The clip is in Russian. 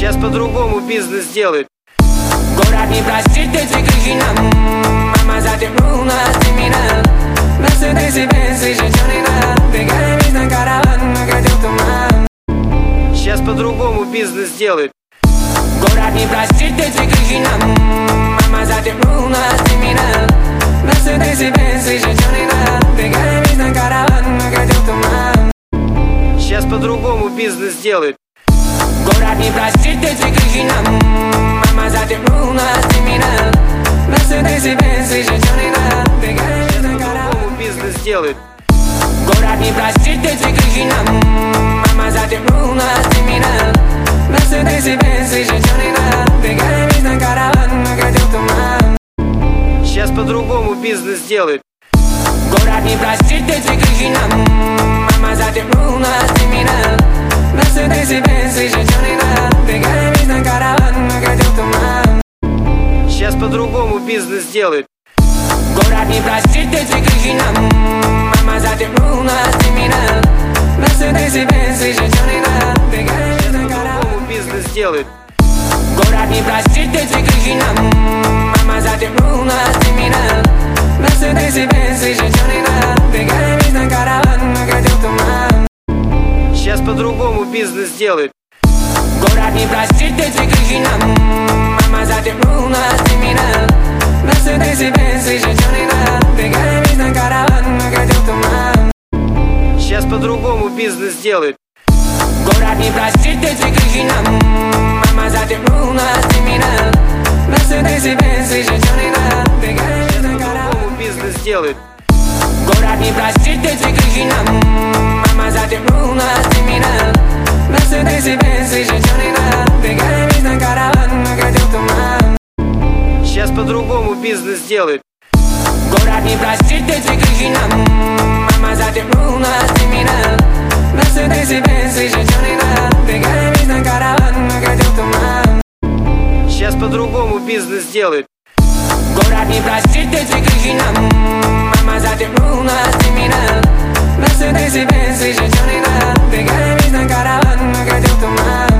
Сейчас по-другому бизнес делают. Город не простит эти крики нам. Мама затемнул нас криминал. Мерседес и Бенц, и жить не надо. Бегаем из на караван, накатил туман. Сейчас по-другому бизнес делают. Город не простит эти крики нам. Мама затемнул нас криминал. Мерседес и Бенц, и жить не надо. Бегаем из на караван, накатил туман. Сейчас по-другому бизнес делают. Город не простит эти крики нам. Мама затемнул нас криминал. Мерседес и Бенц, и жить не надо. Бегаем из на караван. Бизнес делают. Город не простит эти крики нам. Мама затемнул нас криминал. Мерседес и Бенц, и жить не надо. Бегаем из на караван, накатил туман. Сейчас по-другому бизнес делают. Город не простит эти крики нам. Мама затемнул нас криминал. Мерседес и Бенц, и жить не надо. Бегаем из на караван, накатил туман. Сейчас по-другому бизнес делают. Город не простит эти крики нам. Мама затемнул нас криминал. Мерседес и Бенц, и жить не надо. Бегаем из на караван. Бизнес делают. Город не простит эти крики нам. Мама затемнул нас криминал. Мерседес и Бенц, и жить не надо. Бегаем из на караван, накатил туман. Сейчас по-другому бизнес делают. Город не простит эти крики нам. Мама затемнул нас криминал. Мерседес и Бенц, и жить не надо. Бегаем из на караван, накатил туман. Сейчас по-другому бизнес делают. Город не простит эти крики нам. Мама затемнул нас криминал. Мерседес и Бенц, и жить не надо. Бегаем из на караван. Бизнес делают. Город не простит эти крики нам. Мама затемнул нас криминал. Мерседес и Бенц, и жить не надо. Бегаем из на караван, накатил туман. Сейчас по-другому бизнес делают. Город не простит эти крики нам. Мама затемнул нас криминал. Мерседес и Бенц, и жить не надо. Бегаем из на караван, накатил туман. Сейчас по-другому бизнес делают. Город не простит эти крики нам.